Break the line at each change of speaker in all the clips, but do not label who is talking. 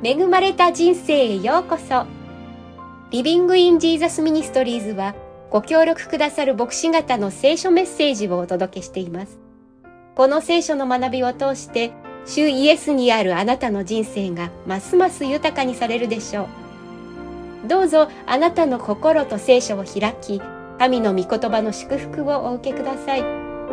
恵まれた人生へようこそ。リビングインジーザスミニストリーズはご協力くださる牧師方の聖書メッセージをお届けしています。この聖書の学びを通して主イエスにあるあなたの人生がますます豊かにされるでしょう。どうぞあなたの心と聖書を開き、神の御言葉の祝福をお受けください。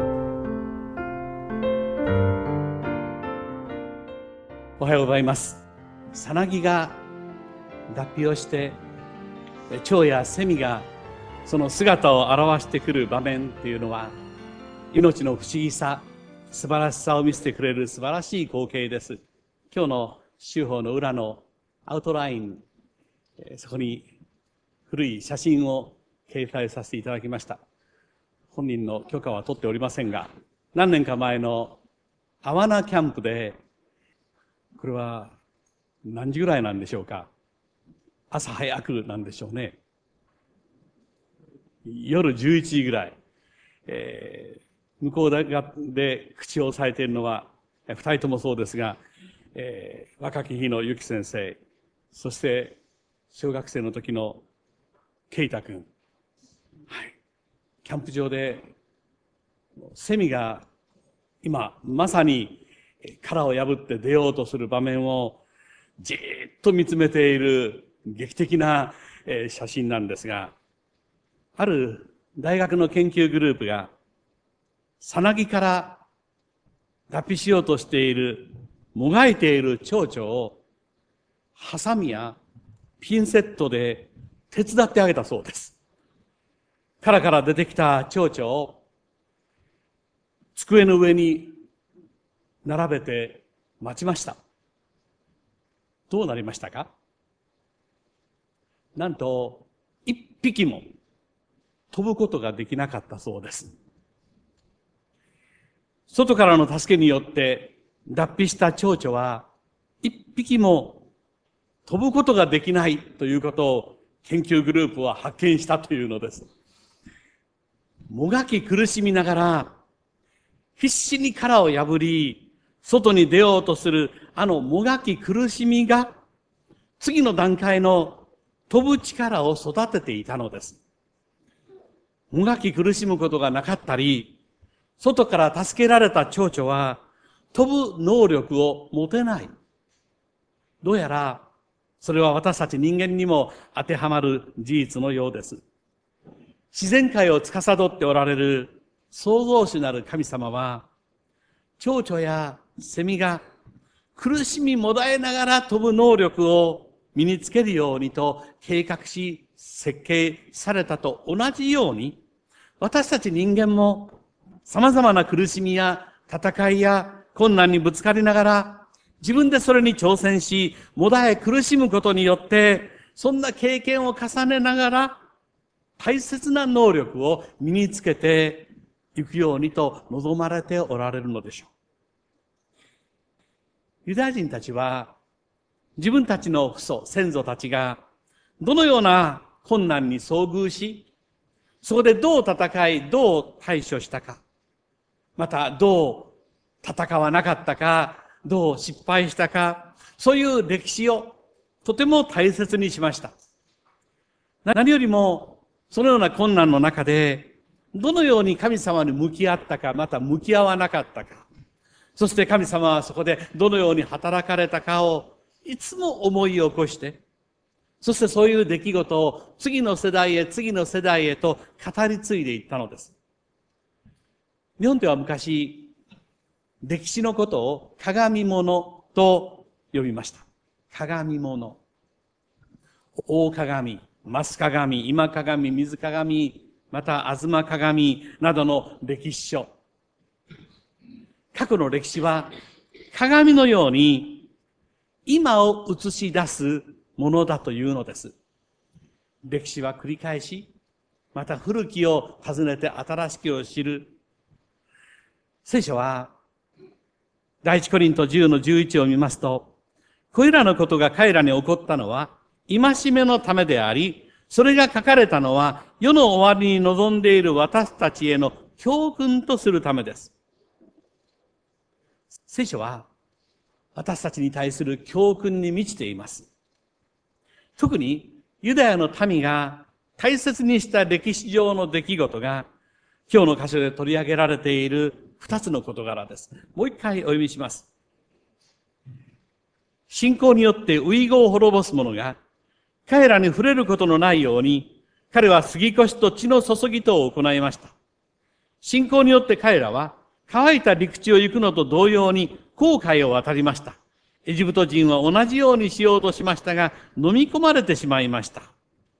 おはようございます。さなぎが脱皮をして蝶やセミがその姿を現してくる場面っていうのは、命の不思議さ、素晴らしさを見せてくれる素晴らしい光景です。今日の週報の裏のアウトライン、そこに古い写真を掲載させていただきました。本人の許可は取っておりませんが、何年か前のアワナキャンプで、これは何時ぐらいなんでしょうか。朝早くなんでしょうね。夜11時ぐらい。向こうで口を押さえているのは、二人ともそうですが、若き日のゆき先生、そして小学生の時のケイタ君。はい。キャンプ場で、セミが今まさに殻を破って出ようとする場面をじーっと見つめている劇的な写真なんですが、ある大学の研究グループがさなぎから脱皮しようとしている、もがいている蝶々をハサミやピンセットで手伝ってあげたそうです。殻から出てきた蝶々を机の上に並べて待ちました。どうなりましたか？なんと一匹も飛ぶことができなかったそうです。外からの助けによって脱皮した蝶々は一匹も飛ぶことができないということを研究グループは発見したというのです。もがき苦しみながら必死に殻を破り外に出ようとするあのもがき苦しみが次の段階の飛ぶ力を育てていたのです。もがき苦しむことがなかったり、外から助けられた蝶々は飛ぶ能力を持てない。どうやらそれは私たち人間にも当てはまる事実のようです。自然界を司っておられる創造主なる神様は、蝶々やセミが苦しみもだえながら飛ぶ能力を身につけるようにと計画し設計されたと同じように、私たち人間も様々な苦しみや戦いや困難にぶつかりながら、自分でそれに挑戦し、もだえ苦しむことによって、そんな経験を重ねながら、大切な能力を身につけていくようにと望まれておられるのでしょう。ユダヤ人たちは、自分たちの父祖、先祖たちが、どのような困難に遭遇し、そこでどう戦い、どう対処したか、またどう戦わなかったか、どう失敗したか、そういう歴史をとても大切にしました。何よりも、そのような困難の中で、どのように神様に向き合ったか、また向き合わなかったか、そして神様はそこでどのように働かれたかをいつも思い起こして、そしてそういう出来事を次の世代へ次の世代へと語り継いでいったのです。日本では昔、歴史のことを鏡物と呼びました。鏡物。大鏡、増鏡、今鏡、水鏡、また東鏡などの歴史書。過去の歴史は鏡のように今を映し出すものだというのです。歴史は繰り返し、また古きを訪ねて新しきを知る。聖書は第一コリント10の11を見ますと、これらのことが彼らに起こったのは戒めのためであり、それが書かれたのは世の終わりに臨んでいる私たちへの教訓とするためです。聖書は私たちに対する教訓に満ちています。特にユダヤの民が大切にした歴史上の出来事が今日の箇所で取り上げられている二つの事柄です。もう一回お読みします。信仰によってウイゴを滅ぼす者が彼らに触れることのないように、彼は杉越と血の注ぎとを行いました。信仰によって彼らは乾いた陸地を行くのと同様に紅海を渡りました。エジプト人は同じようにしようとしましたが、飲み込まれてしまいました。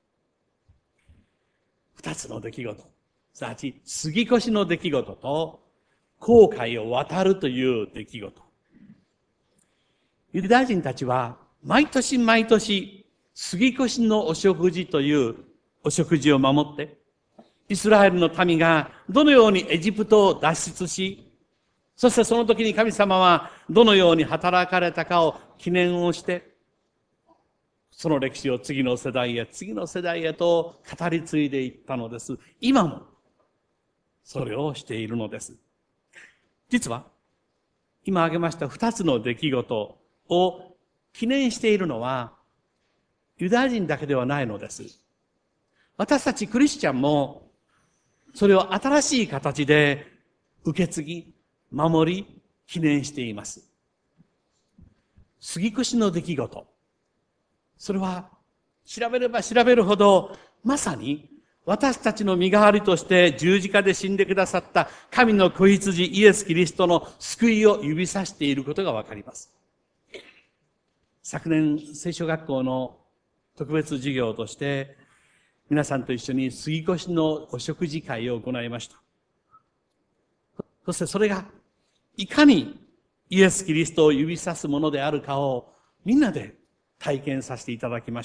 二つの出来事。すなわち、杉越の出来事と、紅海を渡るという出来事。ユダヤ人たちは、毎年毎年、杉越のお食事というお食事を守って、イスラエルの民がどのようにエジプトを脱出し、そしてその時に神様はどのように働かれたかを記念をして、その歴史を次の世代へ、次の世代へと語り継いでいったのです。今も、それをしているのです。実は、今挙げました二つの出来事を記念しているのは、ユダヤ人だけではないのです。私たちクリスチャンも、それを新しい形で受け継ぎ、守り、記念しています。杉越の出来事。それは、調べれば調べるほど、まさに私たちの身代わりとして十字架で死んでくださった神の子羊イエス・キリストの救いを指さしていることがわかります。昨年、聖書学校の特別授業として、皆さんと一緒に杉越のお食事会を行いました。そしてそれが、いかにイエス・キリストを指さすものであるかをみんなで体験させていただきました。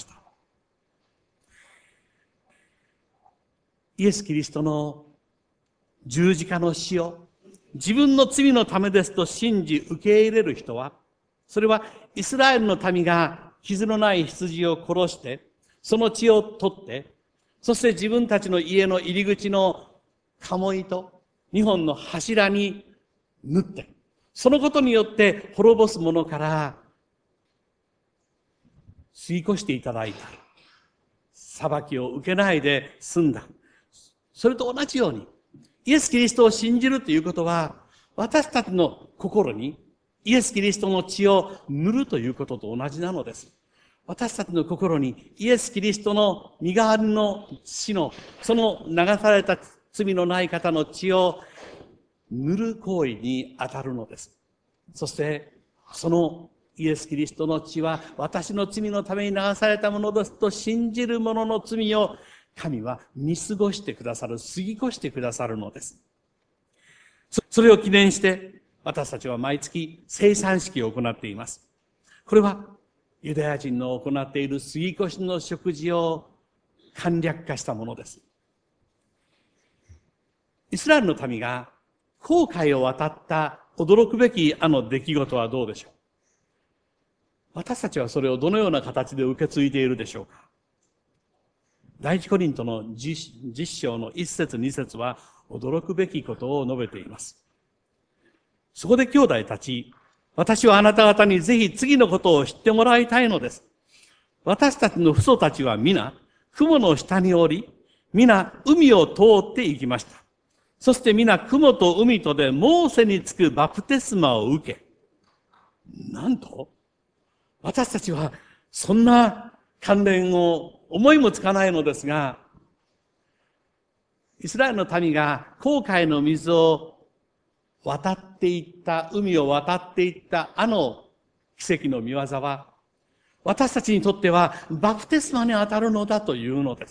イエス・キリストの十字架の死を自分の罪のためですと信じ受け入れる人は、それはイスラエルの民が傷のない羊を殺して、その血を取って、そして自分たちの家の入り口の鴨居と2本の柱に縫って、そのことによって滅ぼす者から吸い越していただいた。裁きを受けないで済んだ。それと同じように、イエス・キリストを信じるということは、私たちの心にイエス・キリストの血を塗るということと同じなのです。私たちの心にイエス・キリストの身代わりの死の、その流された罪のない方の血を塗る行為に当たるのです。そして、そのイエス・キリストの血は私の罪のために流されたものですと信じる者の罪を神は見過ごしてくださる、過ぎ越してくださるのです。それを記念して私たちは毎月聖餐式を行っています。これはユダヤ人の行っている杉越の食事を簡略化したものです。イスラエルの民が紅海を渡った驚くべきあの出来事はどうでしょう。私たちはそれをどのような形で受け継いでいるでしょうか。第一コリントの10章の1節2節は驚くべきことを述べています。そこで兄弟たち、私はあなた方にぜひ次のことを知ってもらいたいのです。私たちの父祖たちは皆、雲の下におり、皆海を通って行きました。そして皆雲と海とでモーセにつくバプテスマを受け、なんと、私たちはそんな関連を思いもつかないのですが、イスラエルの民が紅海の水を渡っていった、海を渡っていったあの奇跡の見業は、私たちにとってはバプテスマに当たるのだというのです。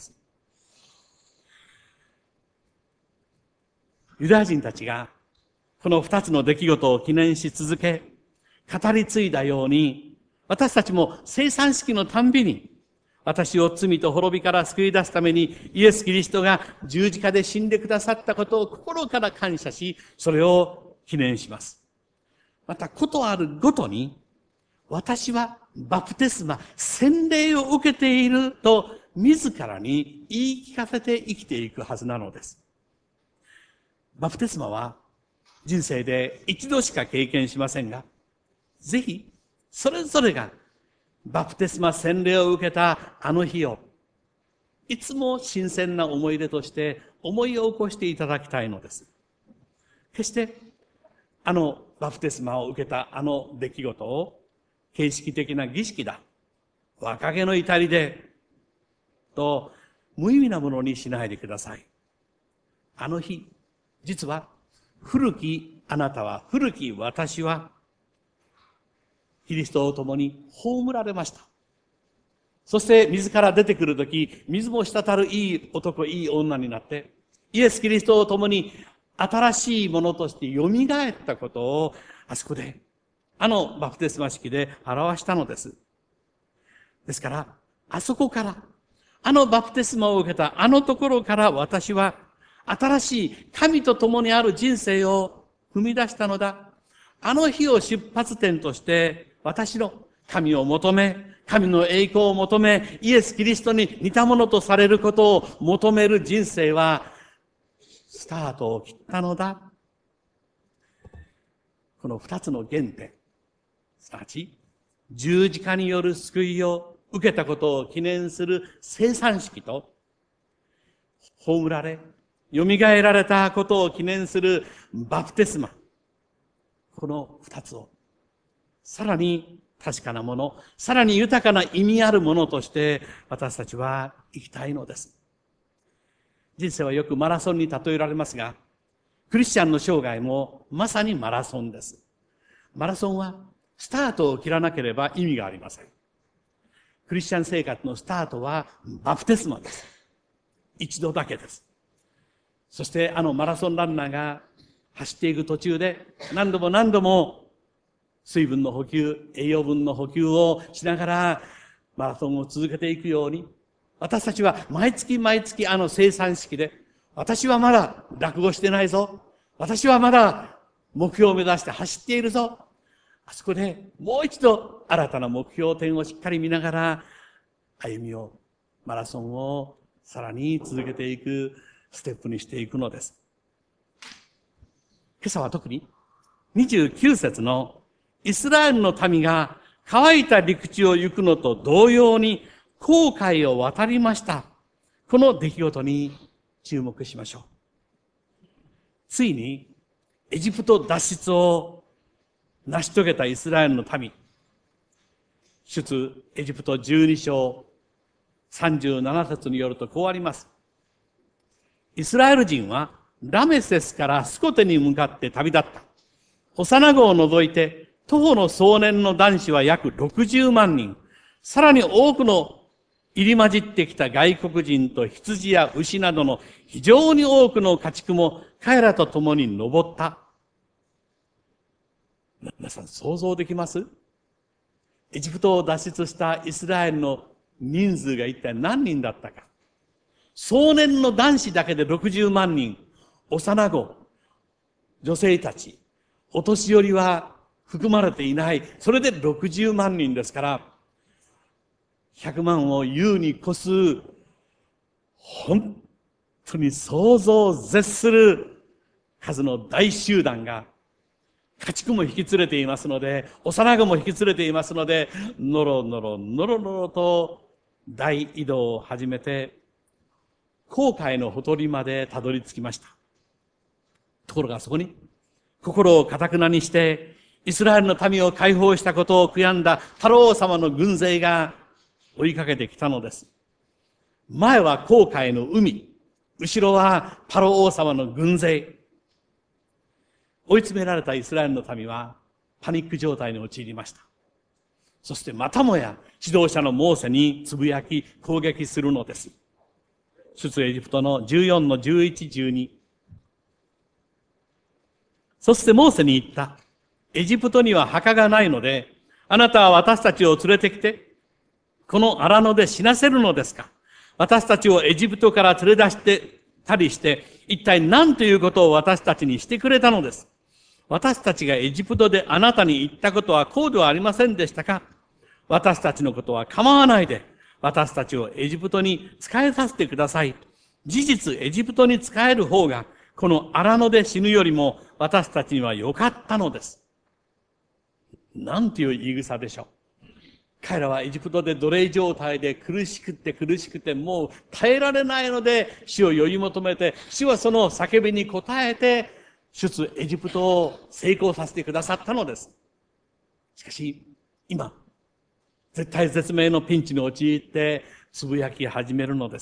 ユダヤ人たちがこの二つの出来事を記念し続け、語り継いだように、私たちも聖餐式のたんびに、私を罪と滅びから救い出すためにイエス・キリストが十字架で死んでくださったことを心から感謝し、それを記念します。また、ことあるごとに、私はバプテスマ、洗礼を受けていると自らに言い聞かせて生きていくはずなのです。バプテスマは人生で一度しか経験しませんが、ぜひそれぞれがバプテスマ洗礼を受けたあの日を、いつも新鮮な思い出として思い起こしていただきたいのです。決してあのバプテスマを受けたあの出来事を形式的な儀式だ、若気の至りでと無意味なものにしないでください。あの日、実は古きあなたは、古き私はキリストと共に葬られました。そして水から出てくるとき、水も滴るいい男、いい女になって、イエス・キリストと共に新しいものとして蘇ったことを、あそこで、あのバプテスマ式で表したのです。ですから、あそこから、あのバプテスマを受けたあのところから私は、新しい神と共にある人生を踏み出したのだ。あの日を出発点として、私の神を求め、神の栄光を求め、イエス・キリストに似たものとされることを求める人生は、スタートを切ったのだ。この二つの原点、すなわち、十字架による救いを受けたことを記念する聖餐式と、葬られ、蘇られたことを記念するバプテスマ。この二つを、さらに確かなもの、さらに豊かな意味あるものとして私たちは生きたいのです。人生はよくマラソンに例えられますが、クリスチャンの生涯もまさにマラソンです。マラソンはスタートを切らなければ意味がありません。クリスチャン生活のスタートはバプテスマです。一度だけです。そしてあのマラソンランナーが走っていく途中で何度も何度も水分の補給、栄養分の補給をしながらマラソンを続けていくように、私たちは毎月毎月あの生産式で、私はまだ落語してないぞ。私はまだ目標を目指して走っているぞ。あそこでもう一度新たな目標点をしっかり見ながら歩みを、マラソンをさらに続けていくステップにしていくのです。今朝は特に29節のイスラエルの民が乾いた陸地を行くのと同様に紅海を渡りました。この出来事に注目しましょう。ついにエジプト脱出を成し遂げたイスラエルの民。出エジプト12章37節によるとこうあります。イスラエル人はラメセスからスコテに向かって旅立った。幼子を除いて徒歩の壮年の男子は約60万人。さらに多くの入り混じってきた外国人と羊や牛などの非常に多くの家畜も彼らと共に登った。皆さん想像できます？エジプトを脱出したイスラエルの人数が一体何人だったか。壮年の男子だけで60万人、幼子、女性たち、お年寄りは含まれていない。それで60万人ですから、100万を優に越す、本当に想像を絶する数の大集団が、家畜も引き連れていますので、幼子も引き連れていますので、のろのろのろのろと大移動を始めて、紅海のほとりまでたどり着きました。ところがそこに、心を堅くなにして、イスラエルの民を解放したことを悔やんだファロー様の軍勢が追いかけてきたのです。前は紅海の海、後ろはファロー王様の軍勢。追い詰められたイスラエルの民はパニック状態に陥りました。そしてまたもや指導者のモーセにつぶやき攻撃するのです。出エジプトの14の11、12。そしてモーセに言った。エジプトには墓がないので、あなたは私たちを連れてきて、この荒野で死なせるのですか？私たちをエジプトから連れ出してたりして、一体何ということを私たちにしてくれたのです。私たちがエジプトであなたに言ったことはこうではありませんでしたか？私たちのことは構わないで、私たちをエジプトに仕えさせてください。事実、エジプトに仕える方が、この荒野で死ぬよりも私たちには良かったのです。 なんていう言い草でしょう。彼らはエジプトで奴隷状態で苦しくてもう耐えられないので主を呼び求めて、主はその叫びに応えて出エジプトを成功させてくださったのです。しかし今、絶体絶命のピンチに陥ってつぶやき始めるのです。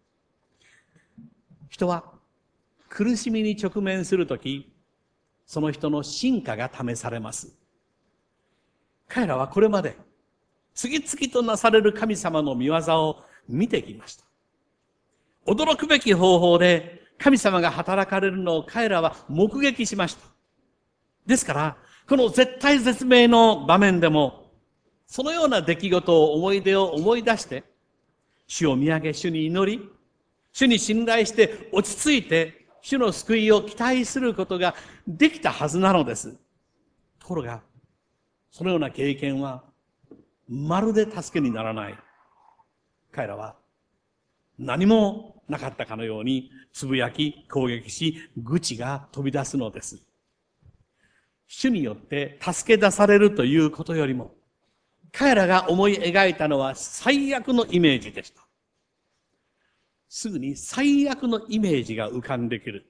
人は苦しみに直面するとき、その人の真価が試されます。彼らはこれまで次々となされる神様の御業を見てきました。驚くべき方法で神様が働かれるのを彼らは目撃しました。ですから、この絶体絶命の場面でも、そのような出来事思い出を思い出して、主を見上げ、主に祈り、主に信頼して落ち着いて、主の救いを期待することができたはずなのです。ところが、そのような経験は、まるで助けにならない。彼らは何もなかったかのようにつぶやき、攻撃し、愚痴が飛び出すのです。主によって助け出されるということよりも、彼らが思い描いたのは最悪のイメージでした。すぐに最悪のイメージが浮かんでくる。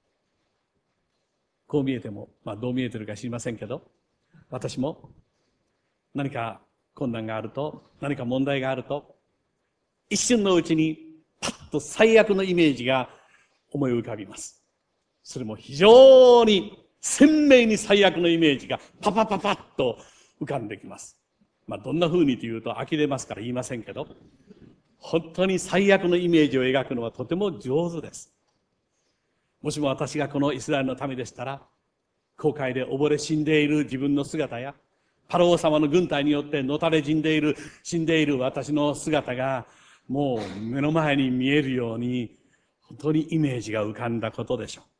こう見えても、どう見えてるか知りませんけど、私も何か困難があると、何か問題があると、一瞬のうちにパッと最悪のイメージが思い浮かびます。それも非常に鮮明に最悪のイメージがパパパパッと浮かんできます。どんな風にというと呆れますから言いませんけど、本当に最悪のイメージを描くのはとても上手です。もしも私がこのイスラエルの民でしたら、航海で溺れ死んでいる自分の姿や、パロ王様の軍隊によってのたれ死んでいる私の姿がもう目の前に見えるように、本当にイメージが浮かんだことでしょ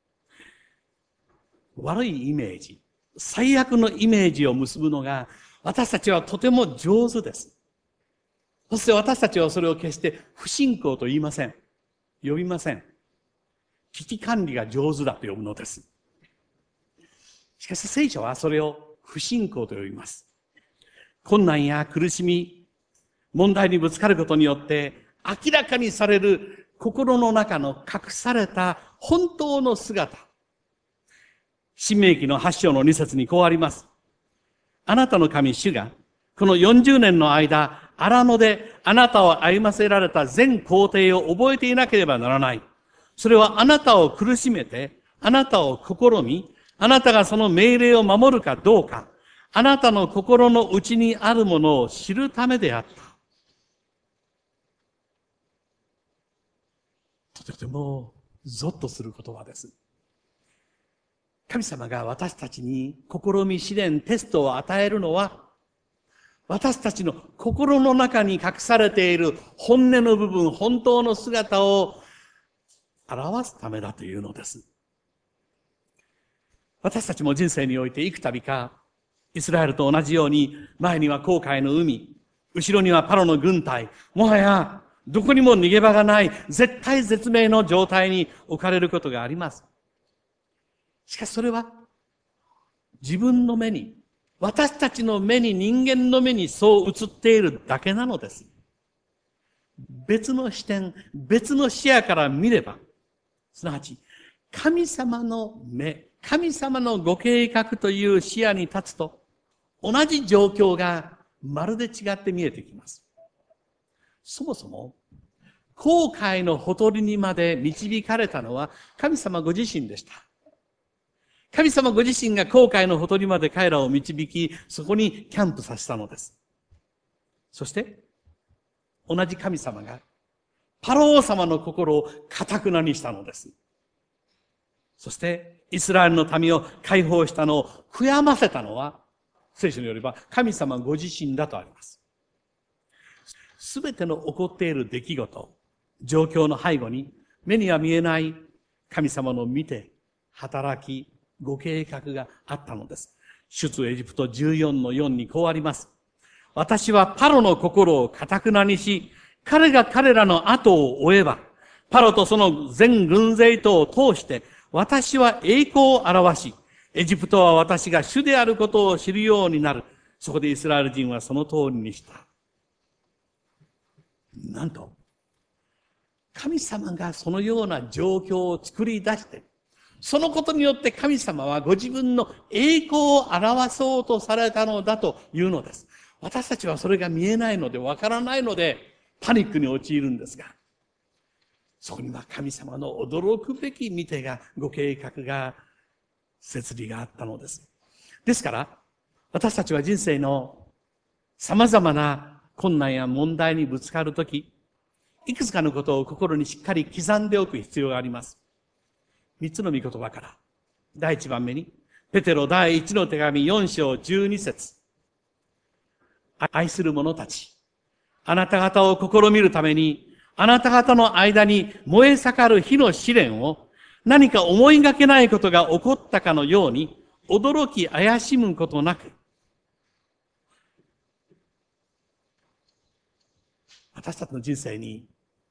う。悪いイメージ、最悪のイメージを結ぶのが私たちはとても上手です。そして私たちはそれを決して不信仰と言いません。呼びません。危機管理が上手だと呼ぶのです。しかし聖書はそれを不信仰と呼びます。困難や苦しみ、問題にぶつかることによって明らかにされる心の中の隠された本当の姿。申命記の8章の2節にこうあります。あなたの神主がこの40年の間、荒野であなたを歩ませられた全工程を覚えていなければならない。それはあなたを苦しめて、あなたを試み、あなたがその命令を守るかどうか、あなたの心の内にあるものを知るためであった。とてもゾッとする言葉です。神様が私たちに試み、試練、テストを与えるのは、私たちの心の中に隠されている本音の部分、本当の姿を表すためだというのです。私たちも人生において幾度か、イスラエルと同じように、前には紅海の海、後ろにはパロの軍隊、もはやどこにも逃げ場がない絶体絶命の状態に置かれることがあります。しかしそれは自分の目に、私たちの目に、人間の目にそう映っているだけなのです。別の視点、別の視野から見れば、すなわち神様の目、神様のご計画という視野に立つと、同じ状況がまるで違って見えてきます。そもそも、紅海のほとりにまで導かれたのは神様ご自身でした。神様ご自身が紅海のほとりまで彼らを導き、そこにキャンプさせたのです。そして、同じ神様が、パロ王様の心を堅なにしたのです。そして、イスラエルの民を解放したのを悔やませたのは、聖書によれば神様ご自身だとあります。すべての起こっている出来事、状況の背後に、目には見えない神様の見て、働き、ご計画があったのです。出エジプト14の4にこうあります。私はパロの心を堅なにし、彼が彼らの後を追えば、パロとその全軍勢とを通して、私は栄光を表し、 エジプトは私が主であることを知るようになる。そこでイスラエル人はその通りにした。なんと、神様がそのような状況を作り出して、そのことによって神様はご自分の栄光を表そうとされたのだというのです。私たちはそれが見えないので、わからないので、パニックに陥るんですが、そこには神様の驚くべき見てが、ご計画が、摂理があったのです。ですから、私たちは人生の様々な困難や問題にぶつかるとき、いくつかのことを心にしっかり刻んでおく必要があります。三つの御言葉から。第一番目に、ペテロ第一の手紙4章12節。愛する者たち、あなた方を試みるために、あなた方の間に燃え盛る火の試練を、何か思いがけないことが起こったかのように、驚き怪しむことなく、私たちの人生に、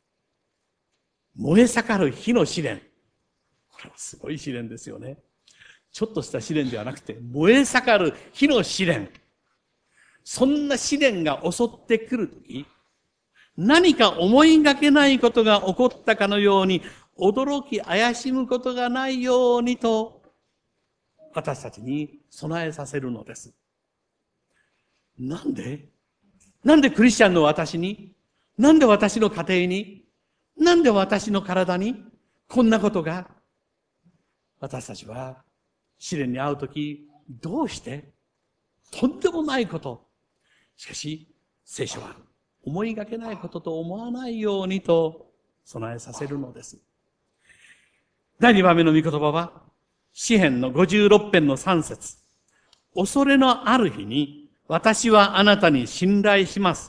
燃え盛る火の試練。これはすごい試練ですよね。ちょっとした試練ではなくて、燃え盛る火の試練。そんな試練が襲ってくるとき、何か思いがけないことが起こったかのように、驚き怪しむことがないようにと、私たちに備えさせるのです。なんでクリスチャンの私に、なんで私の家庭に、なんで私の体に、こんなことが、私たちは試練に遭うとき、どうして、とんでもないこと。しかし、聖書は思いがけないことと思わないようにと備えさせるのです。第2番目の御言葉は、詩編の56編の3節。恐れのある日に、私はあなたに信頼します。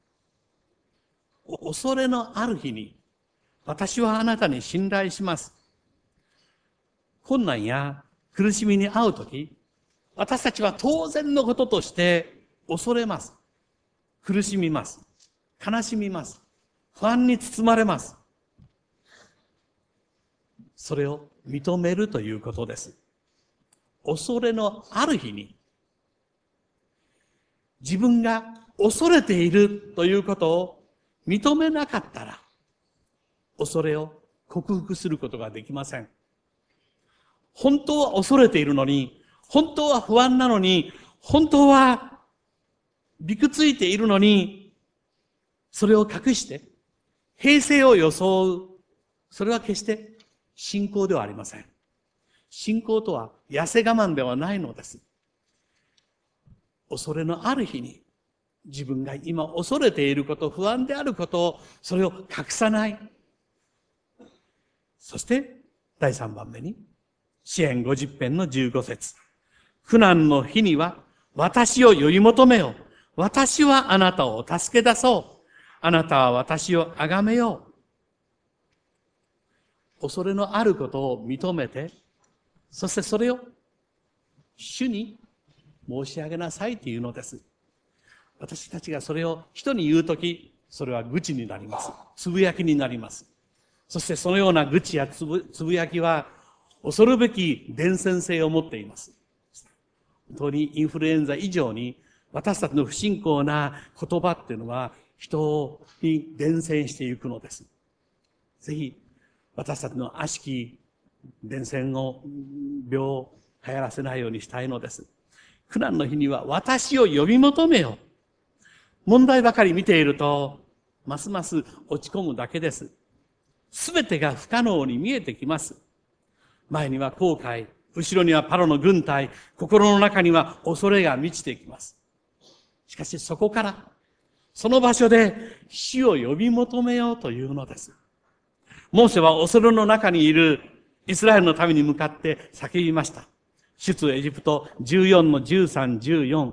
恐れのある日に、私はあなたに信頼します。困難や苦しみに遭うとき、私たちは当然のこととして恐れます。苦しみます。悲しみます。不安に包まれます。それを認めるということです。恐れのある日に、自分が恐れているということを認めなかったら、恐れを克服することができません。本当は恐れているのに、本当は不安なのに、本当はびくついているのに、それを隠して、平静を装う。それは決して信仰ではありません。信仰とは痩せ我慢ではないのです。恐れのある日に、自分が今恐れていること、不安であることを、それを隠さない。そして、第3番目に、詩編50編の15節。苦難の日には、私を呼び求めよ。私はあなたを助け出そう。あなたは私を崇めよう。恐れのあることを認めて、そしてそれを主に申し上げなさいというのです。私たちがそれを人に言うとき、それは愚痴になります。つぶやきになります。そしてそのような愚痴やつぶやきは、恐るべき伝染性を持っています。本当にインフルエンザ以上に、私たちの不信仰な言葉っていうのは、人に伝染していくのです。ぜひ、私たちの悪しき伝染を、病を流行らせないようにしたいのです。苦難の日には私を呼び求めよ。問題ばかり見ていると、ますます落ち込むだけです。すべてが不可能に見えてきます。前には後悔、後ろにはパロの軍隊、心の中には恐れが満ちてきます。しかしそこから、その場所で死を呼び求めようというのです。モーセは恐れの中にいるイスラエルの民に向かって叫びました。出エジプト14の13、14。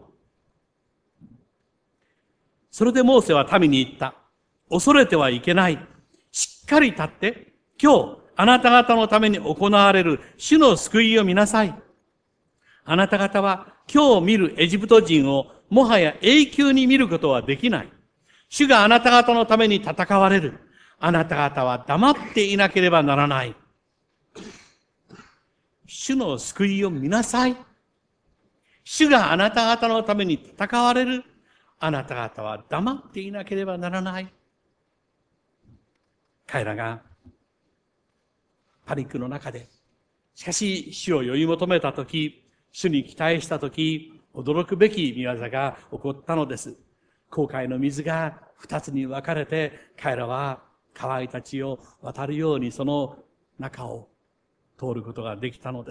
それでモーセは民に言った。恐れてはいけない。しっかり立って、今日あなた方のために行われる主の救いを見なさい。あなた方は今日見るエジプト人をもはや永久に見ることはできない。主があなた方のために戦われる。あなた方は黙っていなければならない。 主の救いを見なさい。主があなた方のために戦われる。あなた方は黙っていなければならない。彼らがパニックの中で、しかし主を追い求めたとき、主に期待したとき、驚くべき見業が起こったのです。紅海の水が二つに分かれて、彼らは乾いた地を渡るようにその中を通ることができたのです。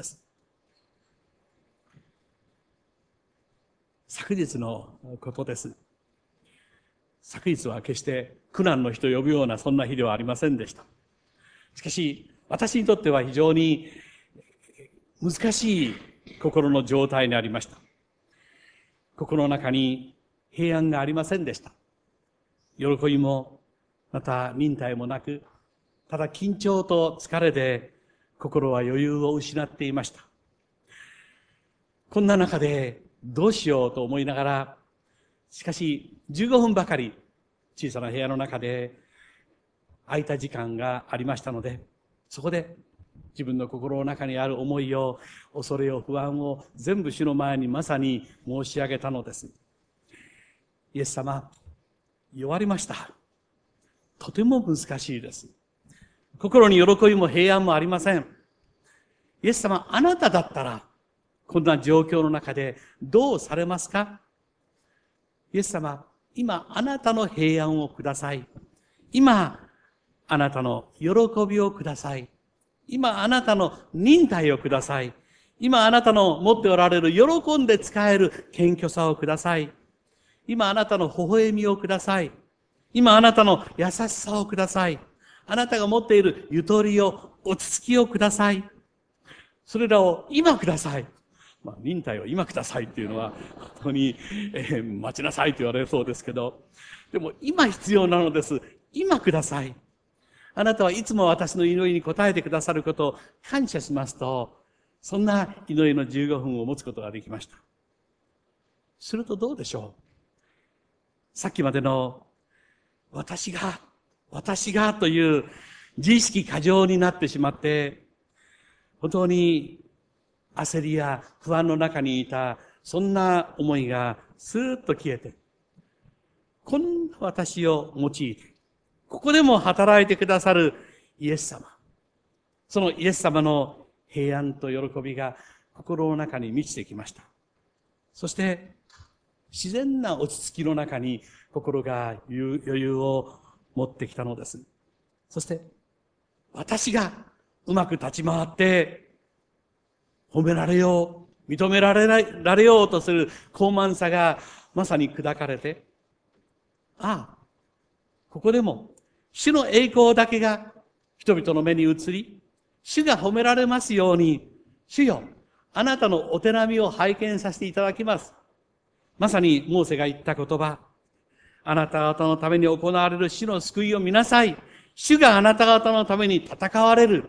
昨日のことです。昨日は決して苦難の日と呼ぶようなそんな日ではありませんでした。しかし、私にとっては非常に難しい心の状態にありました。心の中に平安がありませんでした。喜びも、また忍耐もなく、ただ緊張と疲れで心は余裕を失っていました。こんな中でどうしようと思いながら、しかし15分ばかり小さな部屋の中で空いた時間がありましたので、そこで自分の心の中にある思いを、恐れを、不安を全部主の前にまさに申し上げたのです。イエス様、弱りました。とても難しいです。心に喜びも平安もありません。イエス様、あなただったら、こんな状況の中でどうされますか？イエス様、今あなたの平安をください。今、あなたの喜びをください。今、あなたの忍耐をください。今、あなたの持っておられる喜んで使える謙虚さをください。今、あなたの微笑みをください。今、あなたの優しさをください。あなたが持っているゆとりを、落ち着きをください。それらを今ください。忍耐を今くださいっていうのは、本当に、待ちなさいと言われるそうですけど、でも今必要なのです。今ください。あなたはいつも私の祈りに応えてくださることを感謝しますと、そんな祈りの15分を持つことができました。するとどうでしょう？さっきまでの私がという自意識過剰になってしまって、本当に焦りや不安の中にいた、そんな思いがスーッと消えて、こんな私を用いて、ここでも働いてくださるイエス様。そのイエス様の平安と喜びが心の中に満ちてきました。そして、自然な落ち着きの中に心が余裕を持ってきたのです。そして、私がうまく立ち回って、褒められよう、認められようとする高慢さがまさに砕かれて、ここでも主の栄光だけが人々の目に映り、主が褒められますように、主よ、あなたのお手並みを拝見させていただきます。まさにモーセが言った言葉、あなた方のために行われる主の救いを見なさい。主があなた方のために戦われる。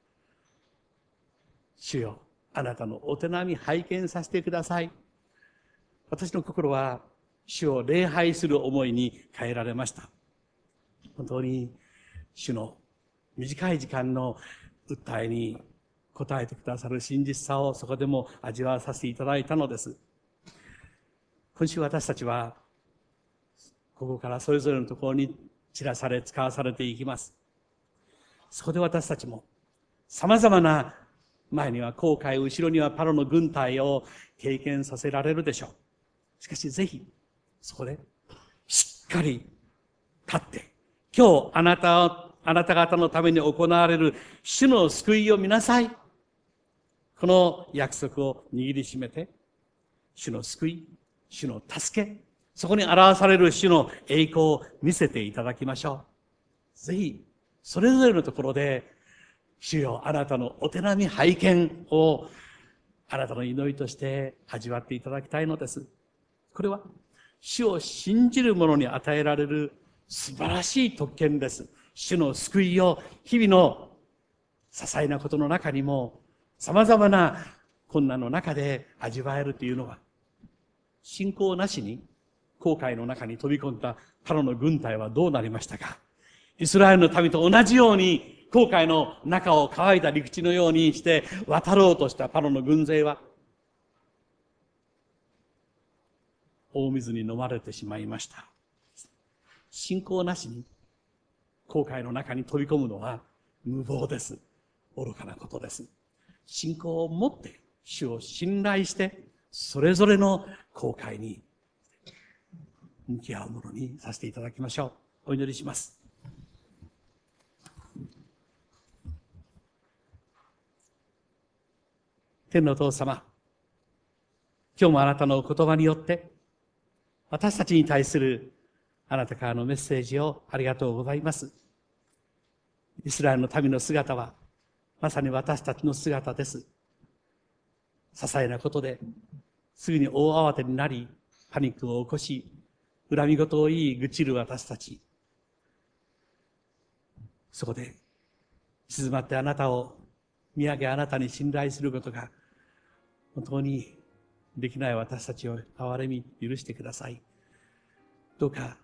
主よ、あなたのお手並み拝見させてください。私の心は主を礼拝する思いに変えられました。本当に主の短い時間の訴えに応えてくださる真実さをそこでも味わわさせていただいたのです。今週私たちはここからそれぞれのところに散らされ使わされていきます。そこで私たちも様々な、前には紅海、後ろにはパロの軍隊を経験させられるでしょう。しかしぜひそこでしっかり立って、今日あなた方のために行われる主の救いを見なさい。この約束を握りしめて、主の救い、主の助け、そこに表される主の栄光を見せていただきましょう。ぜひ、それぞれのところで、主よ、あなたのお手並み拝見を、あなたの祈りとして味わっていただきたいのです。これは、主を信じる者に与えられる素晴らしい特権です。主の救いを日々の些細なことの中にも様々な困難の中で味わえるというのは、信仰なしに紅海の中に飛び込んだパロの軍隊はどうなりましたか？ イスラエルの民と同じように、紅海の中を乾いた陸地のようにして渡ろうとしたパロの軍勢は、大水に飲まれてしまいました。信仰なしに紅海の中に飛び込むのは無謀です。愚かなことです。信仰を持って主を信頼して、それぞれの紅海に向き合うものにさせていただきましょう。お祈りします。天のお父様、今日もあなたのお言葉によって私たちに対するあなたからのメッセージをありがとうございます。イスラエルの民の姿はまさに私たちの姿です。些細なことですぐに大慌てになりパニックを起こし、恨み事を言い愚痴る私たち。そこで静まってあなたを見上げ、あなたに信頼することが本当にできない私たちを憐れみ許してください。どうか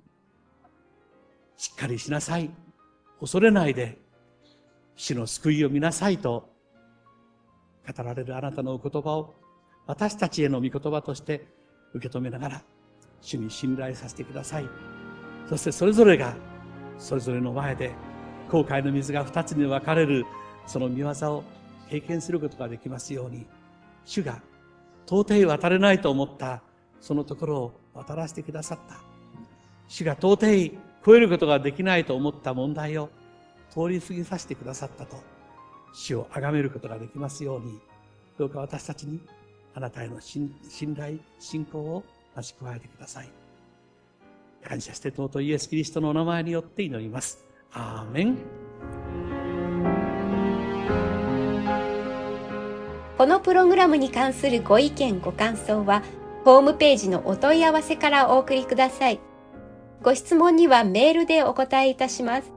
しっかりしなさい、恐れないで主の救いを見なさいと語られるあなたのお言葉を私たちへの御言葉として受け止めながら主に信頼させてください。そしてそれぞれがそれぞれの前で紅海の水が二つに分かれるその御業を経験することができますように、主が到底渡れないと思ったそのところを渡らせてくださった。主が到底越えることができないと思った問題を通り過ぎさせてくださったと、主を崇めることができますように、どうか私たちにあなたへの信頼、信仰を増し加えてください。感謝して尊いイエス・キリストのお名前によって祈ります。アーメン。
このプログラムに関するご意見ご感想はホームページのお問い合わせからお送りください。ご質問にはメールでお答えいたします。